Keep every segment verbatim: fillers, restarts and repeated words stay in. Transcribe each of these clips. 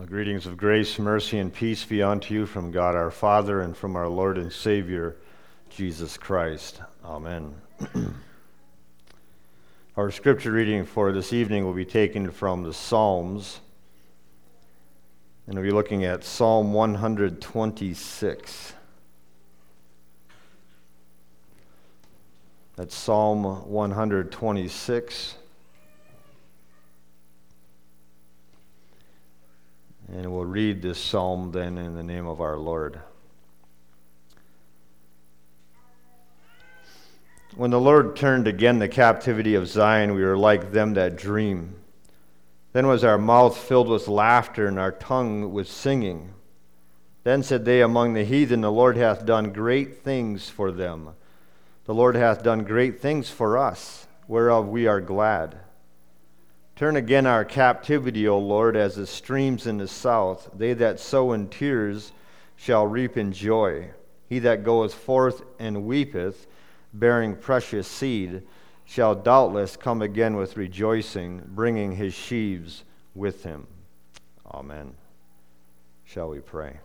Well, greetings of grace, mercy, and peace be unto you from God our Father and from our Lord and Savior, Jesus Christ. Amen. Our scripture reading for this evening will be taken from the Psalms, and we'll be looking at Psalm one twenty-six. That's Psalm one twenty-six. And we'll read this psalm then in the name of our Lord. When the Lord turned again the captivity of Zion, we were like them that dream. Then was our mouth filled with laughter, and our tongue with singing. Then said they among the heathen, the Lord hath done great things for them. The Lord hath done great things for us, whereof we are glad. Turn again our captivity, O Lord, as the streams in the south. They that sow in tears shall reap in joy. He that goeth forth and weepeth, bearing precious seed, shall doubtless come again with rejoicing, bringing his sheaves with him. Amen. Shall we pray?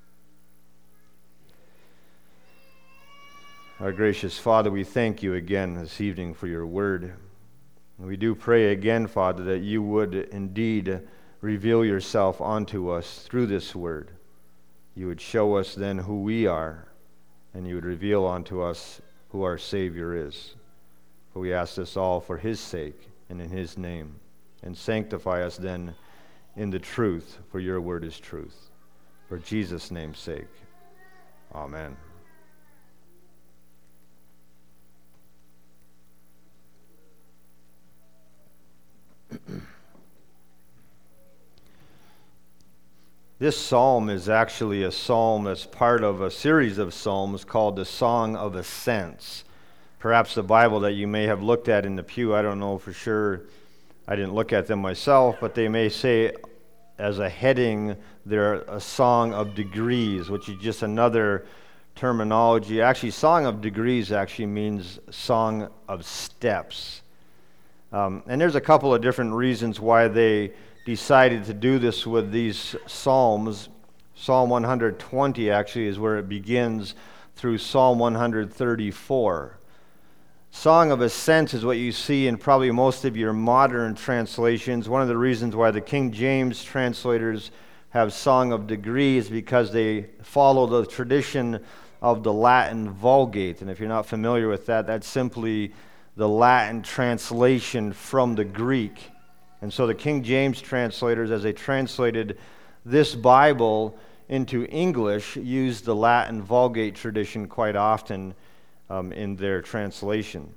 Our gracious Father, we thank you again this evening for your word. And we do pray again, Father, that you would indeed reveal yourself unto us through this word. You would show us then who we are, and you would reveal unto us who our Savior is. For we ask this all for his sake and in his name. And sanctify us then in the truth, for your word is truth. For Jesus' name's sake. Amen. This psalm is actually a psalm that's part of a series of psalms called the Song of Ascents. Perhaps the Bible that you may have looked at in the pew, I don't know for sure, I didn't look at them myself, but they may say as a heading, they're a song of degrees, which is just another terminology. Actually, Song of Degrees actually means Song of Steps. Um, and there's a couple of different reasons why they decided to do this with these psalms. Psalm one twenty actually is where it begins through Psalm one thirty-four. Song of Ascents is what you see in probably most of your modern translations. One of the reasons why the King James translators have Song of Degrees because they follow the tradition of the Latin Vulgate. And if you're not familiar with that, that's simply the Latin translation from the Greek. And so the King James translators, as they translated this Bible into English, used the Latin Vulgate tradition quite often um, in their translation.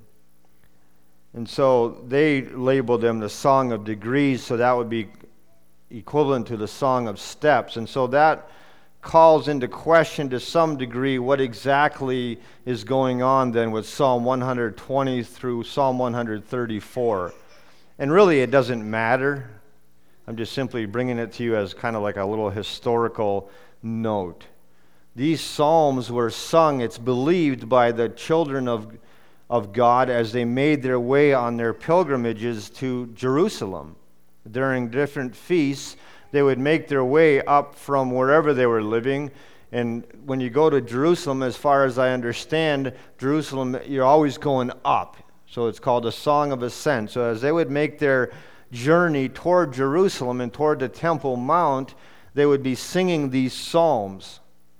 And so they labeled them the Song of Degrees, so that would be equivalent to the Song of Steps. And so that calls into question to some degree what exactly is going on then with Psalm one twenty through Psalm one thirty-four. And really it doesn't matter. I'm just simply bringing it to you as kind of like a little historical note. These psalms were sung, it's believed, by the children of, of God as they made their way on their pilgrimages to Jerusalem. During different feasts, they would make their way up from wherever they were living. And when you go to Jerusalem, as far as I understand, Jerusalem, you're always going up. So it's called a Song of Ascent. So as they would make their journey toward Jerusalem and toward the Temple Mount, they would be singing these psalms.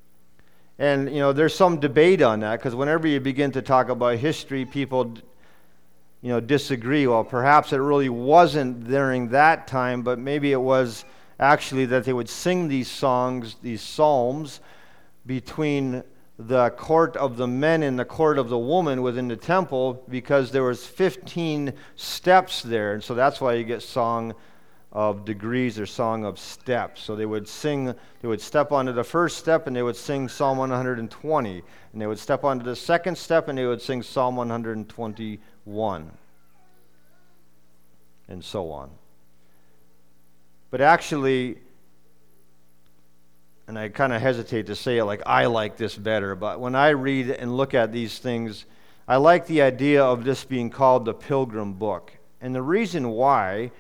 And, you know, there's some debate on that, because whenever you begin to talk about history, people, you know, disagree. Well, perhaps it really wasn't during that time, but maybe it was actually that they would sing these songs, these psalms, between the court of the men and the court of the woman within the temple, because there was fifteen steps there, and so that's why you get Song of Degrees or Song of Steps. So they would sing, they would step onto the first step and they would sing Psalm one twenty, and they would step onto the second step and they would sing Psalm one twenty-one, and so on. But actually, and I kind of hesitate to say it like I like this better, but when I read and look at these things, I like the idea of this being called the Pilgrim Book. And the reason why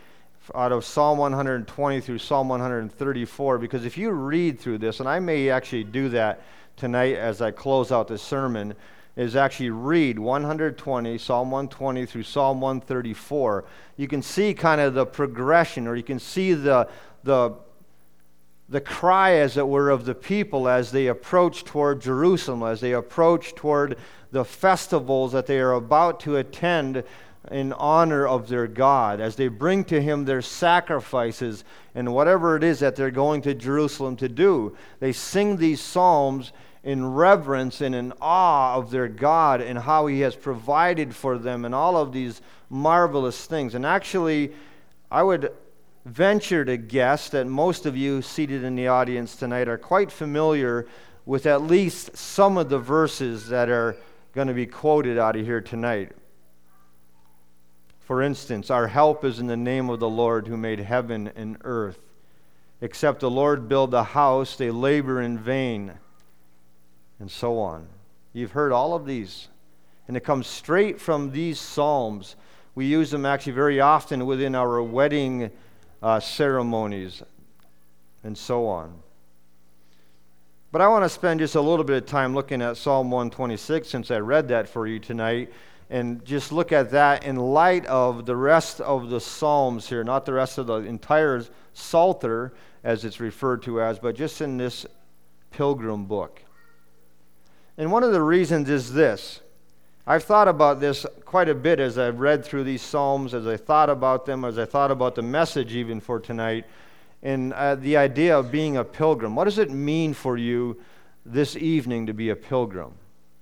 out of Psalm one hundred twenty through Psalm one hundred thirty-four, because if you read through this, and I may actually do that tonight as I close out this sermon, is actually read one hundred twenty, Psalm one twenty through Psalm one thirty-four. You can see kind of the progression, or you can see the the the cry, as it were, of the people as they approach toward Jerusalem, as they approach toward the festivals that they are about to attend in honor of their God, as they bring to Him their sacrifices and whatever it is that they're going to Jerusalem to do. They sing these psalms in reverence and in awe of their God and how He has provided for them and all of these marvelous things. And actually, I would venture to guess that most of you seated in the audience tonight are quite familiar with at least some of the verses that are going to be quoted out of here tonight. For instance, our help is in the name of the Lord who made heaven and earth. Except the Lord build the house, they labor in vain. And so on. You've heard all of these. And it comes straight from these psalms. We use them actually very often within our wedding uh, ceremonies and so on. But I want to spend just a little bit of time looking at Psalm one twenty-six, since I read that for you tonight, and just look at that in light of the rest of the Psalms here, not the rest of the entire Psalter, as it's referred to as, but just in this pilgrim book. And one of the reasons is this. I've thought about this quite a bit as I've read through these Psalms, as I thought about them, as I thought about the message even for tonight, and uh, the idea of being a pilgrim. What does it mean for you this evening to be a pilgrim?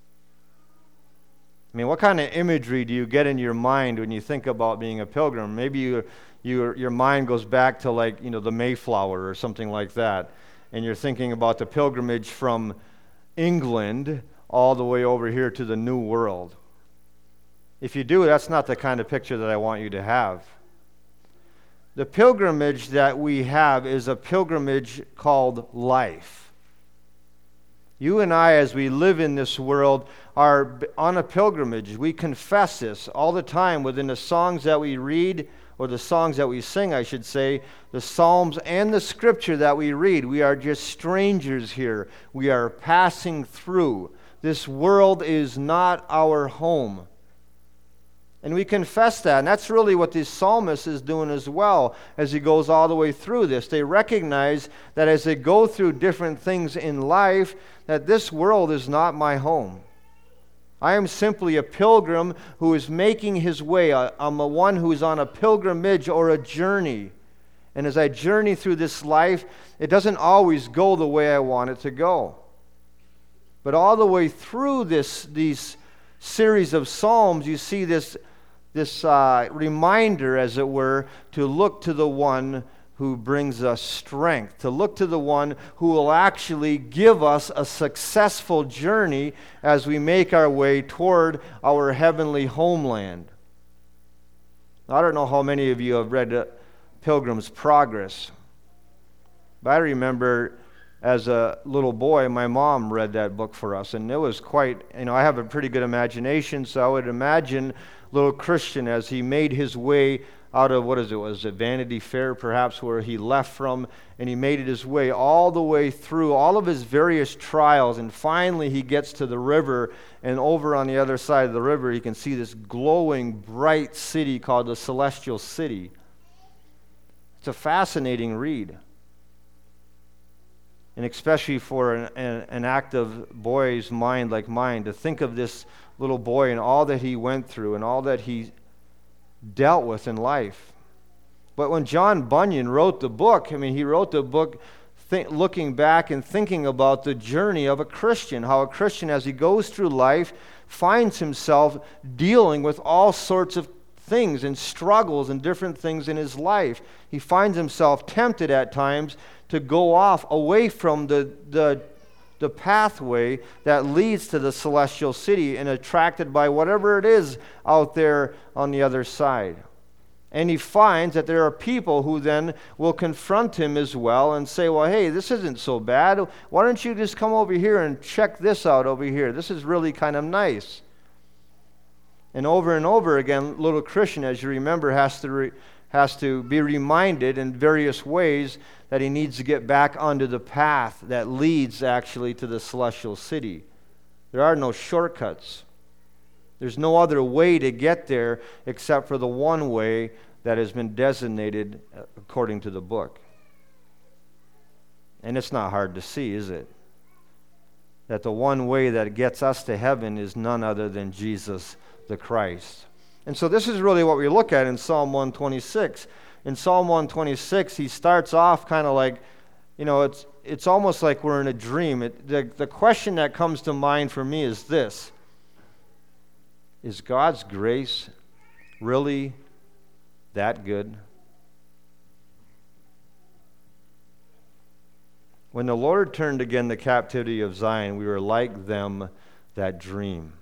I mean, what kind of imagery do you get in your mind when you think about being a pilgrim? Maybe you, you, your mind goes back to, like, you know, the Mayflower or something like that, and you're thinking about the pilgrimage from England all the way over here to the New World. If you do, that's not the kind of picture that I want you to have. The pilgrimage that we have is a pilgrimage called life. You and I, as we live in this world, are on a pilgrimage. We confess this all the time within the songs that we read, or the songs that we sing, I should say, the Psalms and the Scripture that we read. We are just strangers here. We are passing through. This world is not our home. And we confess that, and that's really what this psalmist is doing as well as he goes all the way through this. They recognize that as they go through different things in life, that this world is not my home. I am simply a pilgrim who is making his way. I'm a one who is on a pilgrimage or a journey. And as I journey through this life, it doesn't always go the way I want it to go. But all the way through this these series of Psalms, you see this this uh, reminder, as it were, to look to the one who brings us strength, to look to the one who will actually give us a successful journey as we make our way toward our heavenly homeland. I don't know how many of you have read uh, Pilgrim's Progress, but I remember as a little boy, my mom read that book for us, and it was quite, you know, I have a pretty good imagination, so I would imagine little Christian as he made his way out of, what is it, was it Vanity Fair perhaps, where he left from, and he made it his way all the way through all of his various trials, and finally he gets to the river, and over on the other side of the river he can see this glowing, bright city called the Celestial City. It's a fascinating read. And especially for an, an, an active boy's mind like mine, to think of this little boy and all that he went through and all that he dealt with in life. But when John Bunyan wrote the book, I mean, he wrote the book th- looking back and thinking about the journey of a Christian, how a Christian, as he goes through life, finds himself dealing with all sorts of things and struggles and different things in his life. He finds himself tempted at times to go off away from the, the, the pathway that leads to the celestial city and attracted by whatever it is out there on the other side. And he finds that there are people who then will confront him as well and say, well, hey, this isn't so bad. Why don't you just come over here and check this out over here? This is really kind of nice. And over and over again, little Christian, as you remember, has to re- has to be reminded in various ways that he needs to get back onto the path that leads actually to the celestial city. There are no shortcuts. There's no other way to get there except for the one way that has been designated according to the book. And it's not hard to see, is it? That the one way that gets us to heaven is none other than Jesus the Christ. And so this is really what we look at in Psalm one twenty-six. In Psalm one twenty-six, he starts off kind of like, you know, it's it's almost like we're in a dream. It, the, the question that comes to mind for me is this: is God's grace really that good? When the Lord turned again the captivity of Zion, we were like them that dream.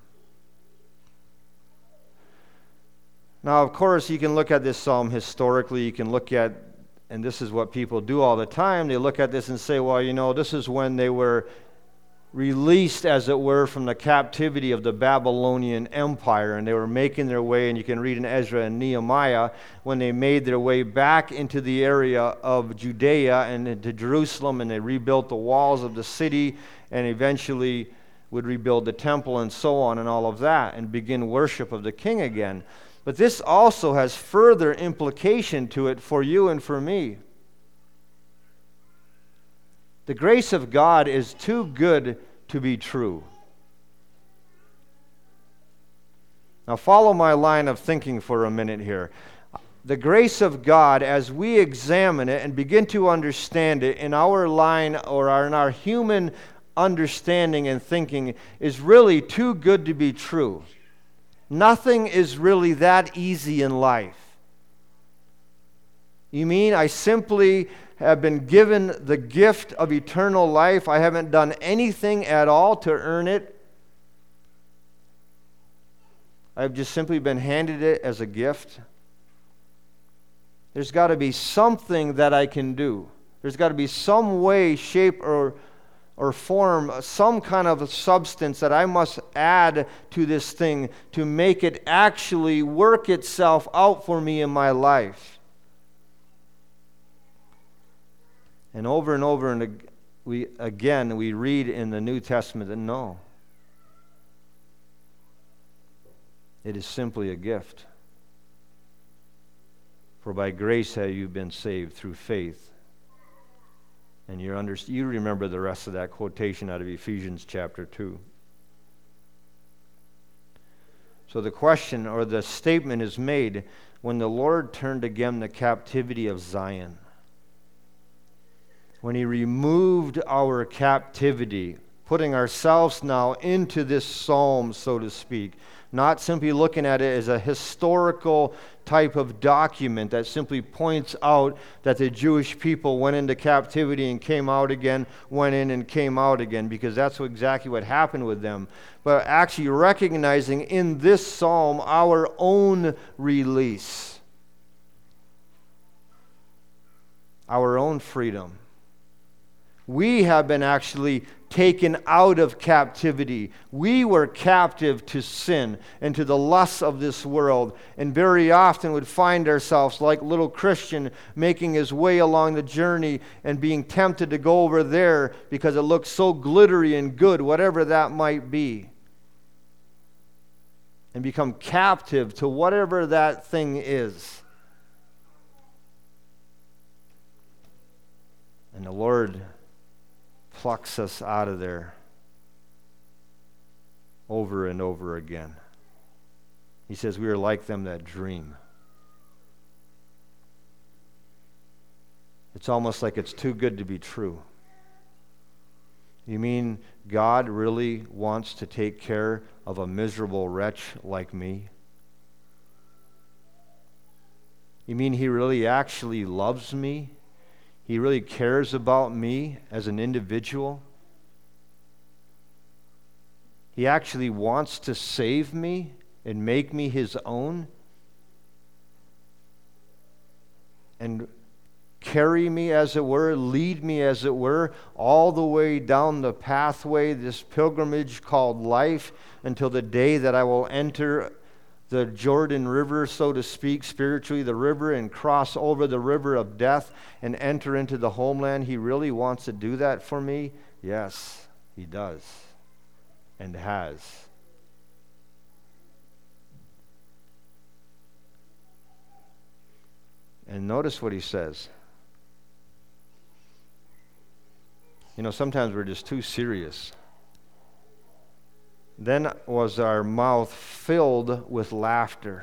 Now, of course, you can look at this psalm historically. You can look at, and this is what people do all the time, they look at this and say, well, you know, this is when they were released, as it were, from the captivity of the Babylonian Empire, and they were making their way, and you can read in Ezra and Nehemiah, when they made their way back into the area of Judea and into Jerusalem, and they rebuilt the walls of the city, and eventually would rebuild the temple and so on and all of that, and begin worship of the king again. But this also has further implication to it for you and for me. The grace of God is too good to be true. Now follow my line of thinking for a minute here. The grace of God, as we examine it and begin to understand it in our line or in our human understanding and thinking, is really too good to be true. Nothing is really that easy in life. You mean I simply have been given the gift of eternal life? I haven't done anything at all to earn it? I've just simply been handed it as a gift? There's got to be something that I can do. There's got to be some way, shape, or or form, some kind of a substance that I must add to this thing to make it actually work itself out for me in my life. And over and over and we again we read in the New Testament that no, it is simply a gift. For by grace have you been saved through faith. And you under, you remember the rest of that quotation out of Ephesians chapter two. So the question or the statement is made when the Lord turned again the captivity of Zion. When he removed our captivity, putting ourselves now into this psalm, so to speak, not simply looking at it as a historical type of document that simply points out that the Jewish people went into captivity and came out again, went in and came out again, because that's what, exactly what happened with them. But actually recognizing in this psalm our own release, our own freedom. We have been actually taken out of captivity. We were captive to sin and to the lusts of this world, and very often would find ourselves like little Christian making his way along the journey and being tempted to go over there because it looks so glittery and good, whatever that might be, and become captive to whatever that thing is. And the Lord plucks us out of there over and over again. He says we are like them that dream. It's almost like it's too good to be true. You mean God really wants to take care of a miserable wretch like me? You mean he really actually loves me? He really cares about me as an individual? He actually wants to save me and make me his own? And carry me, as it were, lead me, as it were, all the way down the pathway, this pilgrimage called life, until the day that I will enter the Jordan River, so to speak, spiritually, the river, and cross over the river of death and enter into the homeland? He really wants to do that for me? Yes, he does and has. And notice what he says. You know, sometimes we're just too serious. Then was our mouth filled with laughter,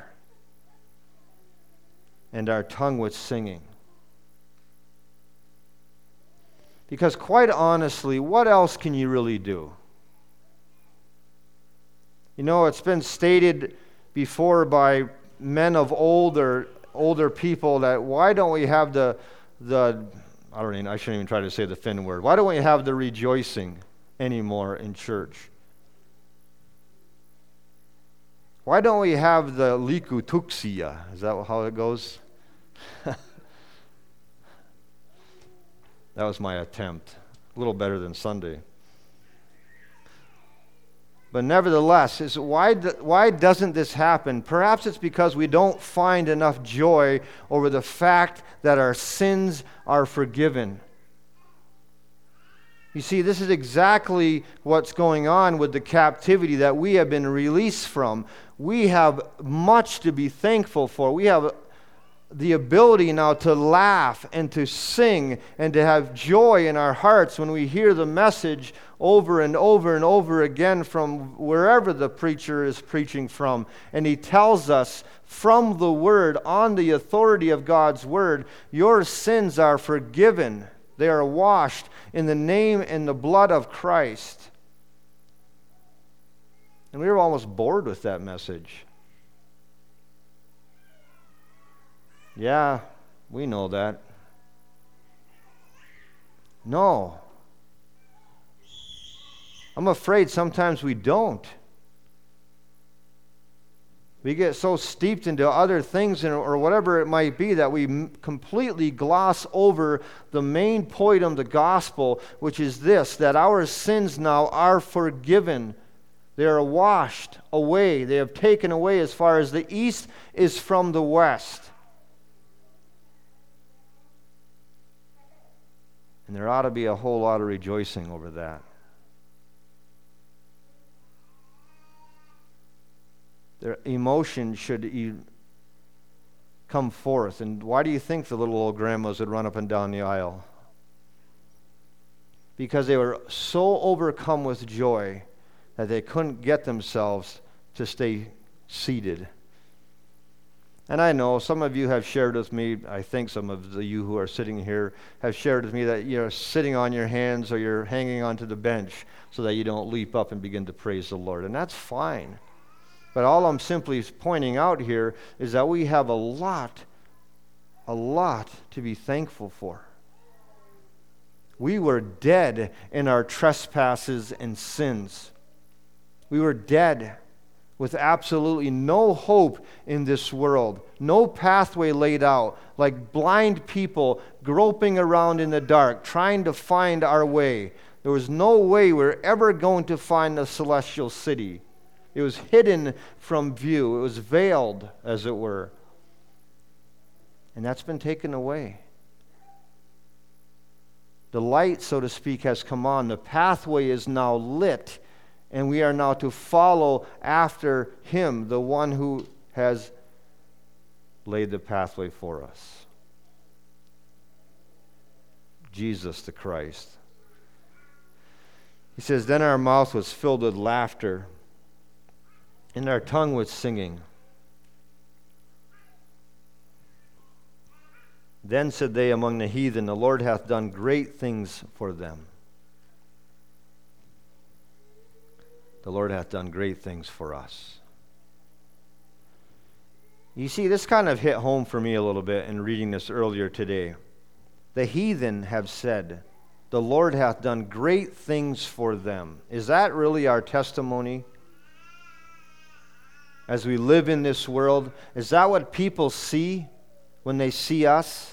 and our tongue with singing. Because quite honestly, what else can you really do? You know, it's been stated before by men of old or older people that why don't we have the, the I don't even, I shouldn't even try to say the Finn word. Why don't we have the rejoicing anymore in church? Why don't we have the likutuksia? Is that how it goes? That was my attempt. A little better than Sunday. But nevertheless, is why, why doesn't this happen? Perhaps it's because we don't find enough joy over the fact that our sins are forgiven. You see, this is exactly what's going on with the captivity that we have been released from. We have much to be thankful for. We have the ability now to laugh and to sing and to have joy in our hearts when we hear the message over and over and over again from wherever the preacher is preaching from. And he tells us from the Word, on the authority of God's Word, your sins are forgiven. They are washed in the name and the blood of Christ. And we were almost bored with that message. Yeah, we know that. No. I'm afraid sometimes we don't. We get so steeped into other things or whatever it might be that we completely gloss over the main point of the gospel, which is this, that our sins now are forgiven. They are washed away. They have taken away as far as the east is from the west. And there ought to be a whole lot of rejoicing over that. Their emotion should e- come forth. And why do you think the little old grandmas would run up and down the aisle? Because they were so overcome with joy that they couldn't get themselves to stay seated. And I know some of you have shared with me, I think some of the you who are sitting here have shared with me that you're sitting on your hands or you're hanging onto the bench so that you don't leap up and begin to praise the Lord. And that's fine. But all I'm simply pointing out here is that we have a lot, a lot to be thankful for. We were dead in our trespasses and sins. We were dead with absolutely no hope in this world, no pathway laid out, like blind people groping around in the dark, trying to find our way. There was no way we were ever going to find the celestial city. It was hidden from view. It was veiled, as it were. And that's been taken away. The light, so to speak, has come on. The pathway is now lit. And we are now to follow after Him, the one who has laid the pathway for us. Jesus the Christ. He says, then our mouth was filled with laughter, and our tongue with singing. Then said they among the heathen, the Lord hath done great things for them. The Lord hath done great things for us. You see, this kind of hit home for me a little bit in reading this earlier today. The heathen have said, the Lord hath done great things for them. Is that really our testimony? As we live in this world, is that what people see when they see us?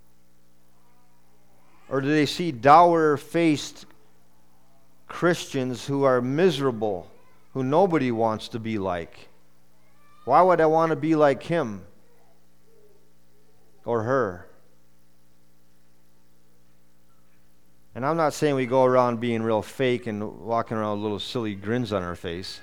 Or do they see dour-faced Christians who are miserable, who nobody wants to be like? Why would I want to be like him or her? And I'm not saying we go around being real fake and walking around with little silly grins on our face.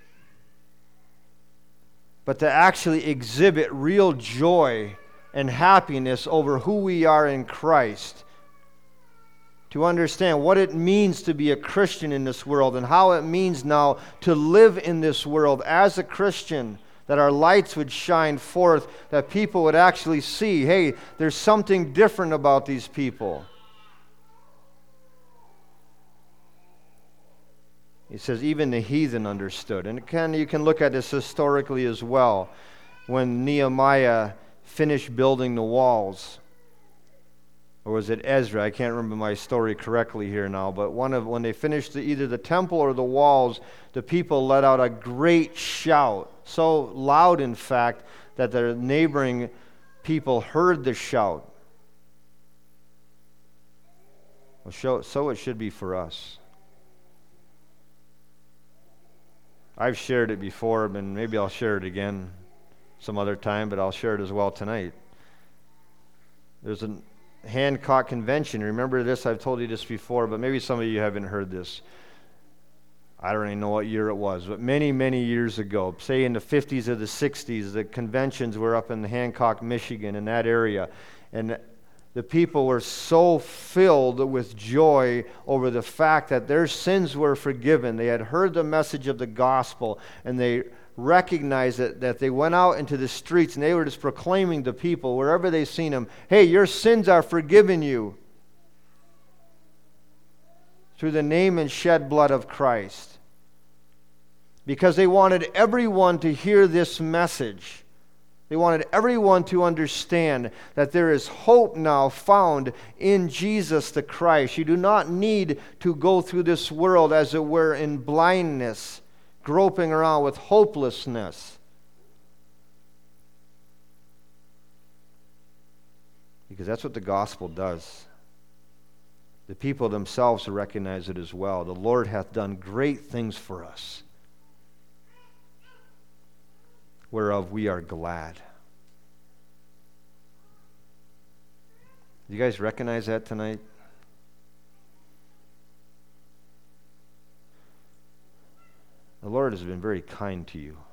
But to actually exhibit real joy and happiness over who we are in Christ. To understand what it means to be a Christian in this world and how it means now to live in this world as a Christian. That our lights would shine forth, that people would actually see, hey, there's something different about these people. He says even the heathen understood. And can, you can look at this historically as well. When Nehemiah finished building the walls, or was it Ezra? I can't remember my story correctly here now, but one of when they finished the, either the temple or the walls, the people let out a great shout. So loud, in fact, that the neighboring people heard the shout. Well, so it should be for us. I've shared it before, and maybe I'll share it again some other time, but I'll share it as well tonight. There's a Hancock Convention. Remember this? I've told you this before, but maybe some of you haven't heard this. I don't even know what year it was, but many, many years ago, say in the fifties or the sixties, the conventions were up in Hancock, Michigan, in that area, and the people were so filled with joy over the fact that their sins were forgiven. They had heard the message of the gospel, and they recognized it, that they went out into the streets and they were just proclaiming to people, wherever they seen them, hey, your sins are forgiven you through the name and shed blood of Christ. Because they wanted everyone to hear this message. They wanted everyone to understand that there is hope now found in Jesus the Christ. You do not need to go through this world, as it were, in blindness, groping around with hopelessness. Because that's what the gospel does. The people themselves recognize it as well. The Lord hath done great things for us, whereof we are glad. Do you guys recognize that tonight? The Lord has been very kind to you.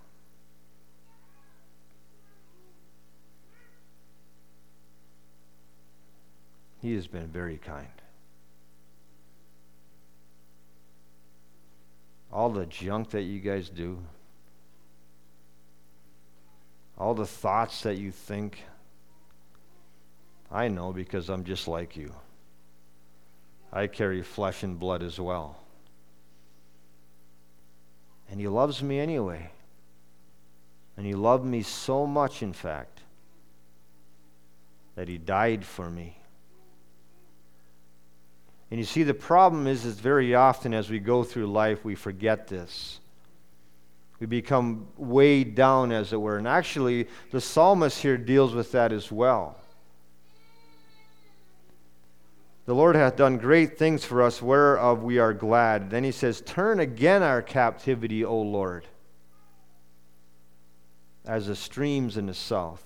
He has been very kind. All the junk that you guys do, all the thoughts that you think, I know because I'm just like you. I carry flesh and blood as well. And He loves me anyway. And He loved me so much, in fact, that He died for me. And you see, the problem is, is very often as we go through life, we forget this. We become weighed down, as it were. And actually, the psalmist here deals with that as well. The Lord hath done great things for us, whereof we are glad. Then he says, turn again our captivity, O Lord, as the streams in the south.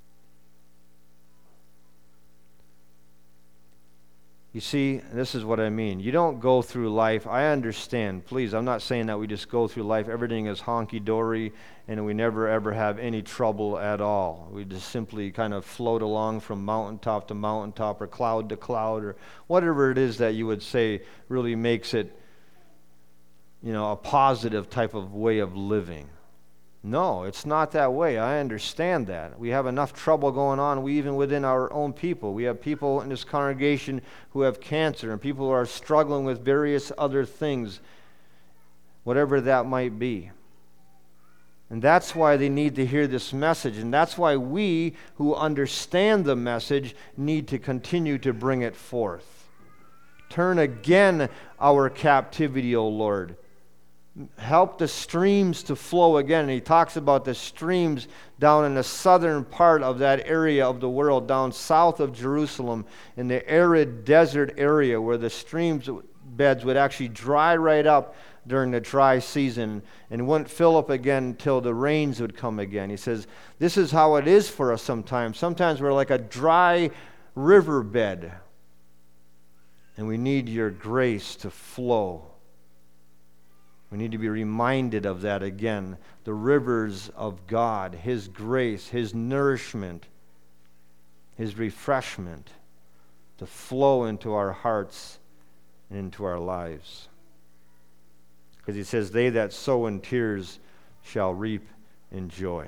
You see, this is what I mean. You don't go through life. I understand. Please, I'm not saying that we just go through life, everything is honky-dory, and we never ever have any trouble at all. We just simply kind of float along from mountaintop to mountaintop or cloud to cloud or whatever it is that you would say really makes it, you know, a positive type of way of living. No, it's not that way. I understand that. We have enough trouble going on, we even within our own people. We have people in this congregation who have cancer and people who are struggling with various other things, whatever that might be. And that's why they need to hear this message. And that's why we who understand the message need to continue to bring it forth. Turn again our captivity, O Lord. Help the streams to flow again. And he talks about the streams down in the southern part of that area of the world, down south of Jerusalem, in the arid desert area where the streams beds would actually dry right up during the dry season and wouldn't fill up again until the rains would come again. He says, this is how it is for us sometimes. Sometimes we're like a dry riverbed, and we need your grace to flow. We need to be reminded of that again. The rivers of God, His grace, His nourishment, His refreshment to flow into our hearts and into our lives. Because He says, they that sow in tears shall reap in joy.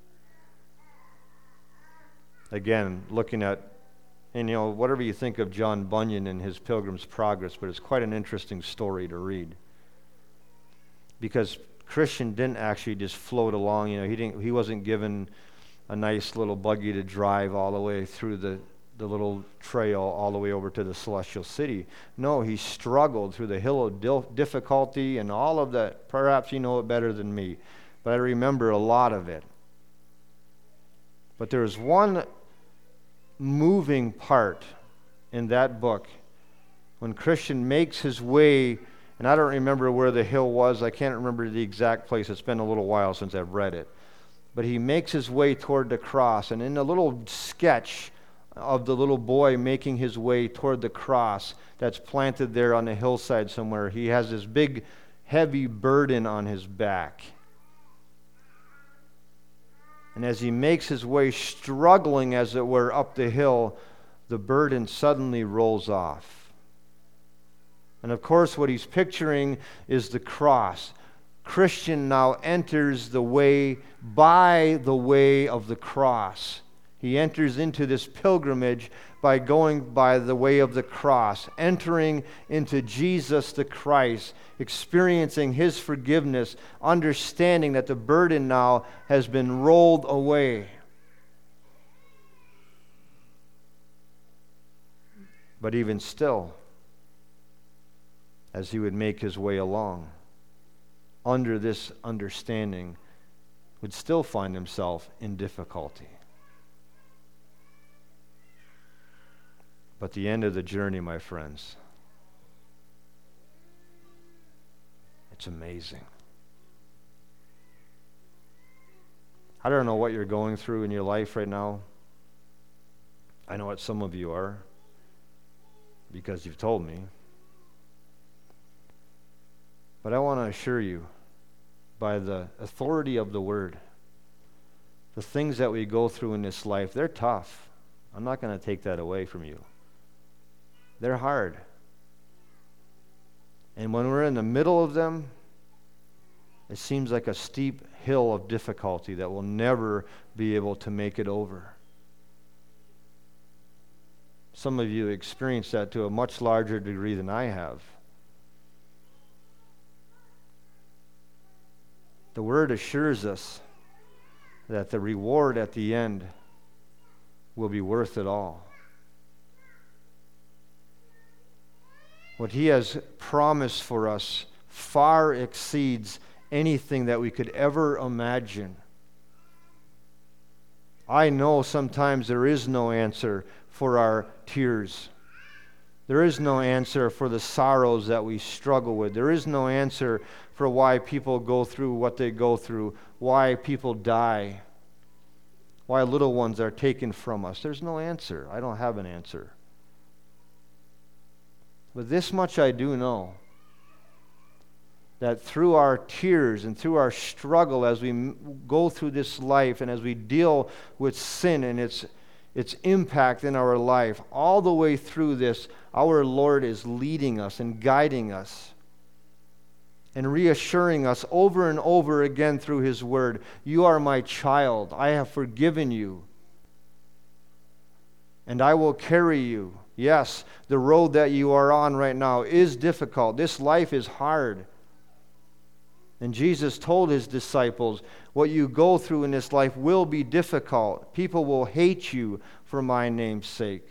Again, looking at, and you know, whatever you think of John Bunyan and his Pilgrim's Progress, but it's quite an interesting story to read. Because Christian didn't actually just float along. You know, he didn't. He wasn't given a nice little buggy to drive all the way through the, the little trail all the way over to the celestial city. No, he struggled through the hill of dil- difficulty and all of that. Perhaps you know it better than me, but I remember a lot of it. But there's one moving part in that book when Christian makes his way. And I don't remember where the hill was. I can't remember the exact place. It's been a little while since I've read it. But he makes his way toward the cross. And in a little sketch of the little boy making his way toward the cross that's planted there on the hillside somewhere, he has this big, heavy burden on his back. And as he makes his way, struggling as it were up the hill, the burden suddenly rolls off. And of course, what he's picturing is the cross. Christian now enters the way, by the way of the cross. He enters into this pilgrimage by going by the way of the cross, entering into Jesus the Christ, experiencing His forgiveness, understanding that the burden now has been rolled away. But even still, as he would make his way along, under this understanding, would still find himself in difficulty. But the end of the journey, my friends, it's amazing. I don't know what you're going through in your life right now. I know what some of you are, because you've told me. But I want to assure you, by the authority of the Word, the things that we go through in this life, they're tough. I'm not going to take that away from you. They're hard. And when we're in the middle of them, it seems like a steep hill of difficulty that we'll never be able to make it over. Some of you experience that to a much larger degree than I have. The Word assures us that the reward at the end will be worth it all. What He has promised for us far exceeds anything that we could ever imagine. I know sometimes there is no answer for our tears. There is no answer for the sorrows that we struggle with. There is no answer for why people go through what they go through, why people die, why little ones are taken from us. There's no answer. I don't have an answer. But this much I do know, that through our tears and through our struggle as we m- go through this life and as we deal with sin and its its impact in our life, all the way through this, our Lord is leading us and guiding us and reassuring us over and over again through His Word. You are my child. I have forgiven you. And I will carry you. Yes, the road that you are on right now is difficult. This life is hard. And Jesus told His disciples, what you go through in this life will be difficult. People will hate you for my name's sake.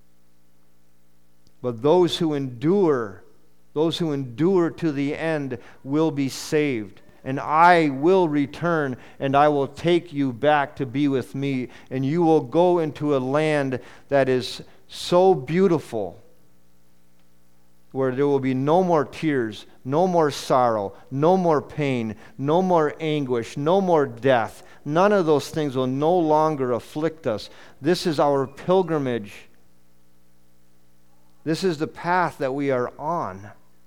But those who endure, those who endure to the end will be saved. And I will return, and I will take you back to be with me. And you will go into a land that is so beautiful where there will be no more tears, no more sorrow, no more pain, no more anguish, no more death. None of those things will no longer afflict us. This is our pilgrimage. This is the path that we are on.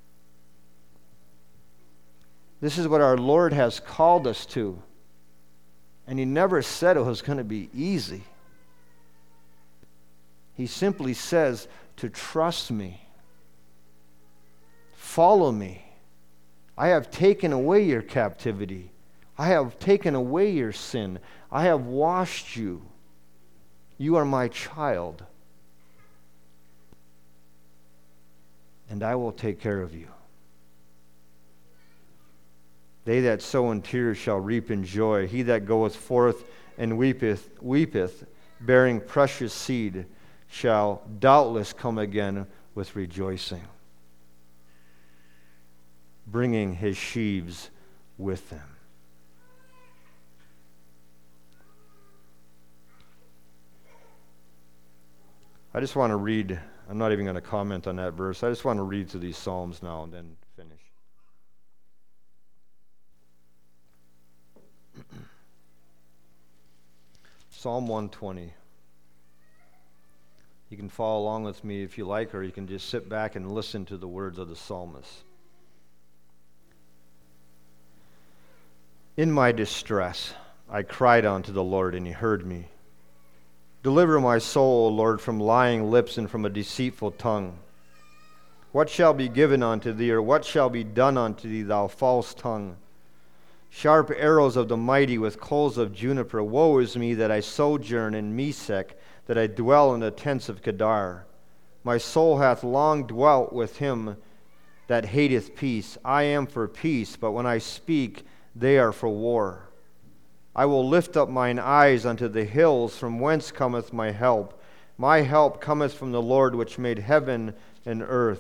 This is what our Lord has called us to. And He never said it was going to be easy. He simply says to trust me. Follow me. I have taken away your captivity. I have taken away your sin. I have washed you. You are my child. And I will take care of you. They that sow in tears shall reap in joy. He that goeth forth and weepeth, weepeth, bearing precious seed, shall doubtless come again with rejoicing, bringing his sheaves with them. I just want to read, I'm not even going to comment on that verse. I just want to read through these Psalms now and then finish. Psalm one twenty. You can follow along with me if you like, or you can just sit back and listen to the words of the psalmist. In my distress, I cried unto the Lord, and He heard me. Deliver my soul, O Lord, from lying lips and from a deceitful tongue. What shall be given unto thee, or what shall be done unto thee, thou false tongue? Sharp arrows of the mighty with coals of juniper. Woe is me that I sojourn in Mesech, that I dwell in the tents of Kedar. My soul hath long dwelt with him that hateth peace. I am for peace, but when I speak, they are for war. I will lift up mine eyes unto the hills, from whence cometh my help. My help cometh from the Lord, which made heaven and earth.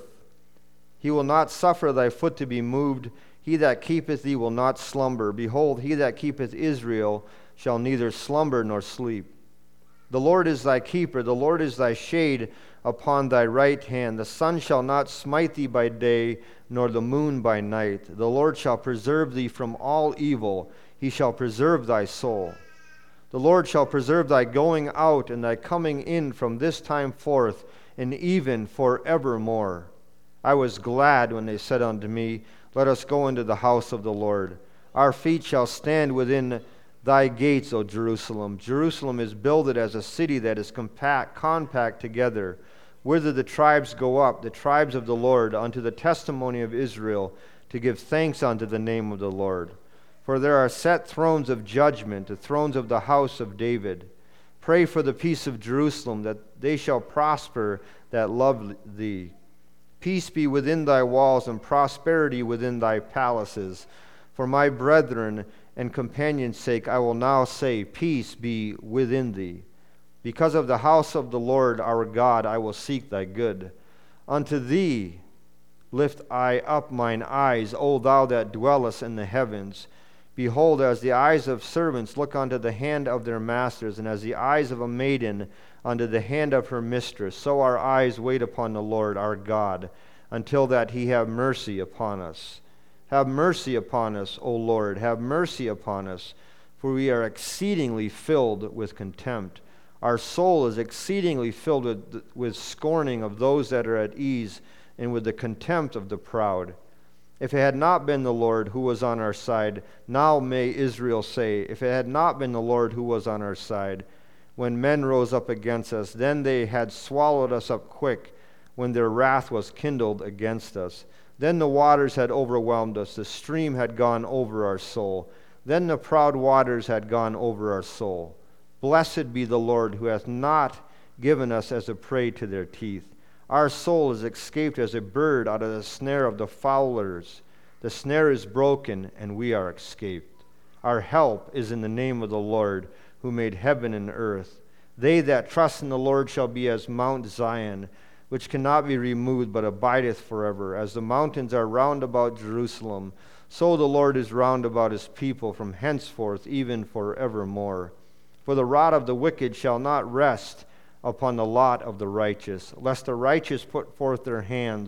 He will not suffer thy foot to be moved. He that keepeth thee will not slumber. Behold, he that keepeth Israel shall neither slumber nor sleep. The Lord is thy keeper, the Lord is thy shade upon thy right hand. The sun shall not smite thee by day, nor the moon by night. The Lord shall preserve thee from all evil. He shall preserve thy soul. The Lord shall preserve thy going out and thy coming in from this time forth, and even forevermore. I was glad when they said unto me, Let us go into the house of the Lord. Our feet shall stand within thy gates, O Jerusalem. Jerusalem is builded as a city that is compact, compact together. Whither the tribes go up, the tribes of the Lord, unto the testimony of Israel, to give thanks unto the name of the Lord. For there are set thrones of judgment, the thrones of the house of David. Pray for the peace of Jerusalem, that they shall prosper that love thee. Peace be within thy walls, and prosperity within thy palaces. For my brethren and companions' sake, I will now say, Peace be within thee. Because of the house of the Lord our God, I will seek thy good. Unto thee lift I up mine eyes, O thou that dwellest in the heavens. Behold, as the eyes of servants look unto the hand of their masters, and as the eyes of a maiden unto the hand of her mistress, so our eyes wait upon the Lord our God, until that he have mercy upon us. Have mercy upon us, O Lord, have mercy upon us, for we are exceedingly filled with contempt. Our soul is exceedingly filled with, with scorning of those that are at ease, and with the contempt of the proud. If it had not been the Lord who was on our side, now may Israel say, if it had not been the Lord who was on our side, when men rose up against us, then they had swallowed us up quick, when their wrath was kindled against us. Then the waters had overwhelmed us, the stream had gone over our soul. Then the proud waters had gone over our soul. Blessed be the Lord, who hath not given us as a prey to their teeth. Our soul is escaped as a bird out of the snare of the fowlers. The snare is broken, and we are escaped. Our help is in the name of the Lord, who made heaven and earth. They that trust in the Lord shall be as Mount Zion, which cannot be removed, but abideth forever. As the mountains are round about Jerusalem, so the Lord is round about his people from henceforth, even forevermore. For the rod of the wicked shall not rest upon the lot of the righteous, lest the righteous put forth their hands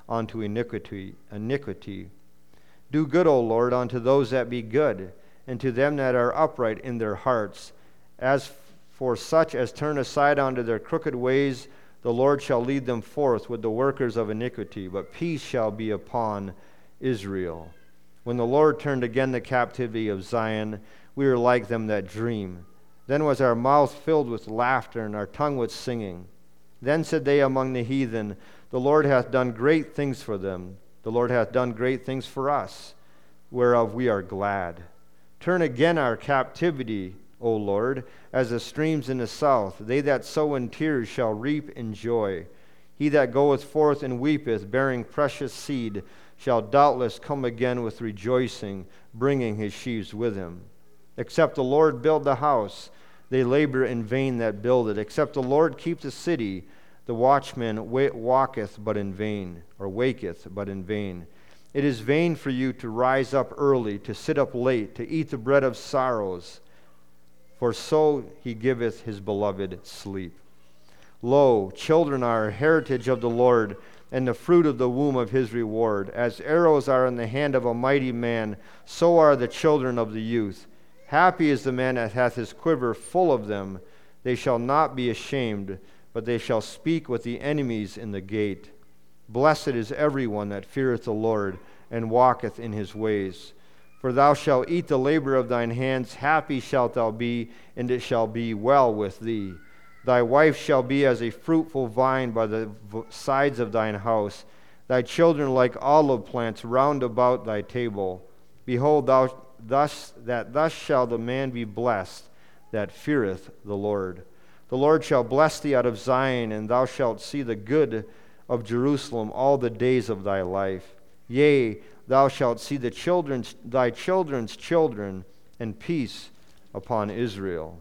unto iniquity. iniquity. Do good, O Lord, unto those that be good, and to them that are upright in their hearts. As for such as turn aside unto their crooked ways, the Lord shall lead them forth with the workers of iniquity, but peace shall be upon Israel. When the Lord turned again the captivity of Zion, we were like them that dream. Then was our mouth filled with laughter, and our tongue with singing. Then said they among the heathen, The Lord hath done great things for them. The Lord hath done great things for us, whereof we are glad. Turn again our captivity, O Lord, as the streams in the south. They that sow in tears shall reap in joy. He that goeth forth and weepeth, bearing precious seed, shall doubtless come again with rejoicing, bringing his sheaves with him. Except the Lord build the house, they labor in vain that build it. Except the Lord keep the city, the watchman walketh but in vain, or waketh but in vain. It is vain for you to rise up early, to sit up late, to eat the bread of sorrows, for so he giveth his beloved sleep. Lo, children are a heritage of the Lord, and the fruit of the womb of his reward. As arrows are in the hand of a mighty man, so are the children of the youth. Happy is the man that hath his quiver full of them. They shall not be ashamed, but they shall speak with the enemies in the gate. Blessed is every one that feareth the Lord, and walketh in his ways. For thou shalt eat the labor of thine hands. Happy shalt thou be, and it shall be well with thee. Thy wife shall be as a fruitful vine by the sides of thine house, thy children like olive plants round about thy table. Behold, thou thus that thus shall the man be blessed that feareth the Lord. The Lord shall bless thee out of Zion, and thou shalt see the good of Jerusalem all the days of thy life. Yea, thou shalt see the children's thy children's children, and peace upon Israel.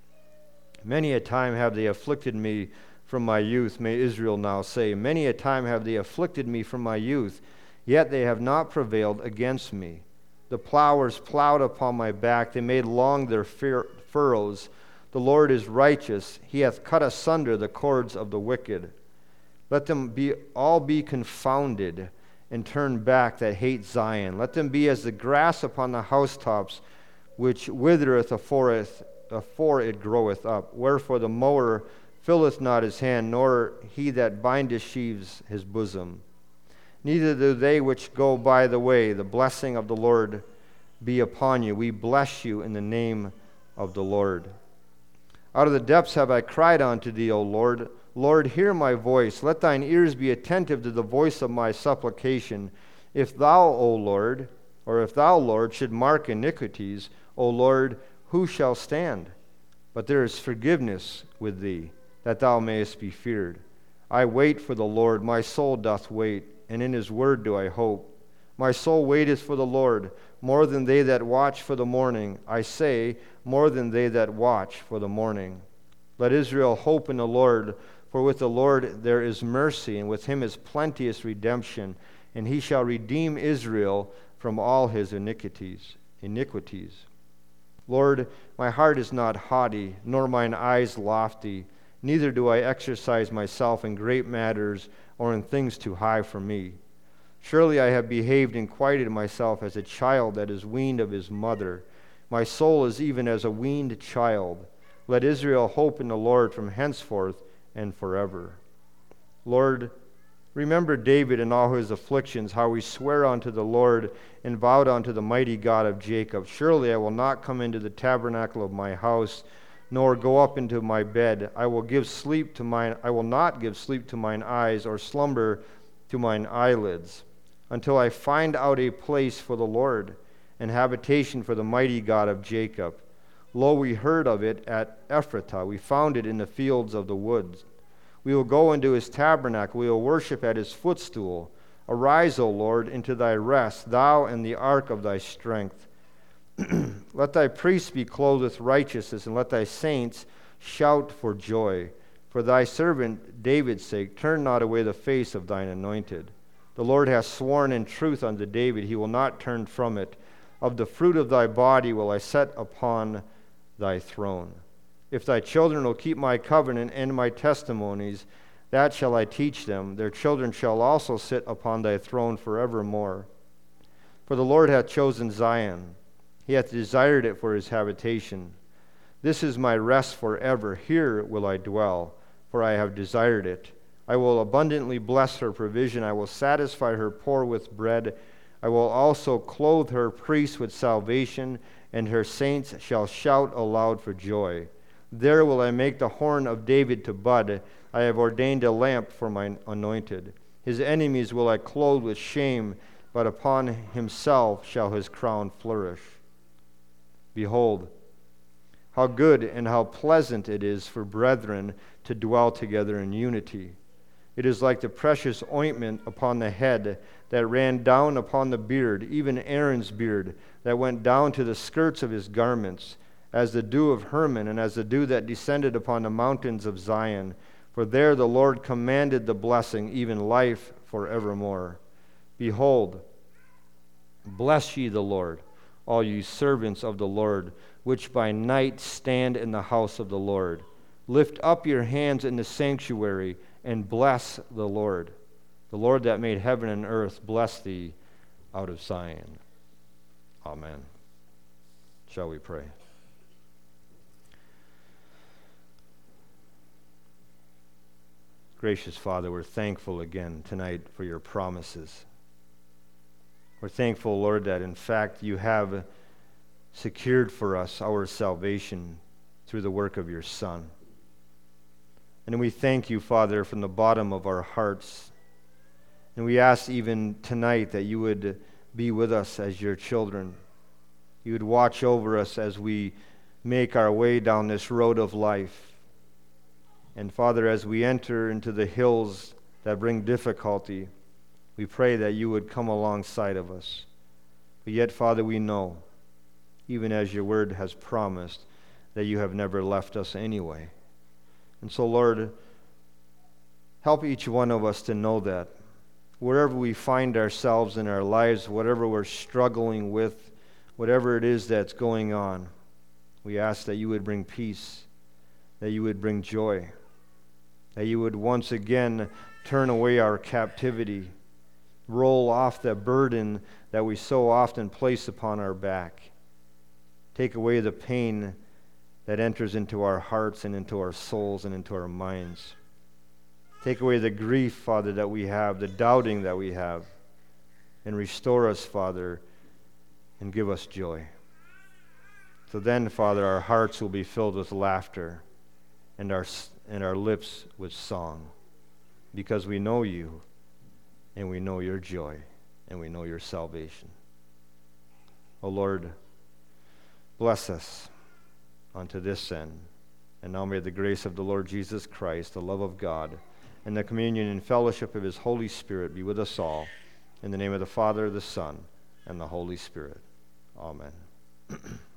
Many a time have they afflicted me from my youth, may Israel now say. Many a time have they afflicted me from my youth, yet they have not prevailed against me. The plowers plowed upon my back, they made long their fur- furrows. The Lord is righteous, he hath cut asunder the cords of the wicked. Let them be all be confounded, and turn back that hate Zion. Let them be as the grass upon the housetops, which withereth afore it, afore it groweth up. Wherefore the mower filleth not his hand, nor he that bindeth sheaves his bosom. Neither do they which go by the way. The blessing of the Lord be upon you. We bless you in the name of the Lord. Out of the depths have I cried unto thee, O Lord. Lord, hear my voice. Let thine ears be attentive to the voice of my supplication. If thou, O Lord, or if thou, Lord, should mark iniquities, O Lord, who shall stand? But there is forgiveness with thee, that thou mayest be feared. I wait for the Lord, my soul doth wait, and in his word do I hope. My soul waiteth for the Lord, more than they that watch for the morning. I say, more than they that watch for the morning. Let Israel hope in the Lord, for with the Lord there is mercy, and with him is plenteous redemption, and he shall redeem Israel from all his iniquities. iniquities. Lord, my heart is not haughty, nor mine eyes lofty, neither do I exercise myself in great matters or in things too high for me. Surely I have behaved and quieted myself as a child that is weaned of his mother. My soul is even as a weaned child. Let Israel hope in the Lord from henceforth and forever. Lord, remember David and all his afflictions, how he sware unto the Lord and vowed unto the mighty God of Jacob, surely I will not come into the tabernacle of my house, nor go up into my bed. I will give sleep to mine I will not give sleep to mine eyes, or slumber to mine eyelids, until I find out a place for the Lord, and habitation for the mighty God of Jacob. Lo, we heard of it at Ephratah. We found it in the fields of the woods. We will go into his tabernacle. We will worship at his footstool. Arise, O Lord, into thy rest, thou and the ark of thy strength. Let thy priests be clothed with righteousness, and let thy saints shout for joy. For thy servant David's sake, turn not away the face of thine anointed. The Lord hath sworn in truth unto David, he will not turn from it. Of the fruit of thy body will I set upon thy throne. If thy children will keep my covenant and my testimonies, That shall I teach them. Their children shall also sit upon thy throne forevermore. For the Lord hath chosen Zion. He hath desired it for his habitation. This is my rest forever. Here will I dwell, for I have desired it. I will abundantly bless her provision. I will satisfy her poor with bread. I will also clothe her priests with salvation, and her saints shall shout aloud for joy. There will I make the horn of David to bud. I have ordained a lamp for my anointed. His enemies will I clothe with shame, but upon himself shall his crown flourish. Behold, how good and how pleasant it is for brethren to dwell together in unity. It is like the precious ointment upon the head that ran down upon the beard, even Aaron's beard, that went down to the skirts of his garments, as the dew of Hermon, and as the dew that descended upon the mountains of Zion. For there the Lord commanded the blessing, even life forevermore. Behold, bless ye the Lord, all ye servants of the Lord, which by night stand in the house of the Lord. Lift up your hands in the sanctuary, and bless the Lord. The Lord that made heaven and earth, bless thee out of Zion. Amen. Shall we pray? Gracious Father, we're thankful again tonight for your promises. We're thankful, Lord, that in fact you have secured for us our salvation through the work of your Son. And we thank you, Father, from the bottom of our hearts. And we ask even tonight that you would be with us as your children. You would watch over us as we make our way down this road of life. And Father, as we enter into the hills that bring difficulty, we pray that you would come alongside of us. But yet, Father, we know, even as your word has promised, that you have never left us anyway. And so, Lord, help each one of us to know that wherever we find ourselves in our lives, whatever we're struggling with, whatever it is that's going on, we ask that you would bring peace, that you would bring joy, that you would once again turn away our captivity, roll off the burden that we so often place upon our back, take away the pain that enters into our hearts and into our souls and into our minds. Take away the grief, Father, that we have, the doubting that we have, and restore us, Father, and give us joy. So then, Father, our hearts will be filled with laughter and our, and our lips with song, because we know you, and we know your joy, and we know your salvation. O Lord, bless us unto this end. And now may the grace of the Lord Jesus Christ, the love of God, and the communion and fellowship of his Holy Spirit be with us all. In the name of the Father, the Son, and the Holy Spirit. Amen.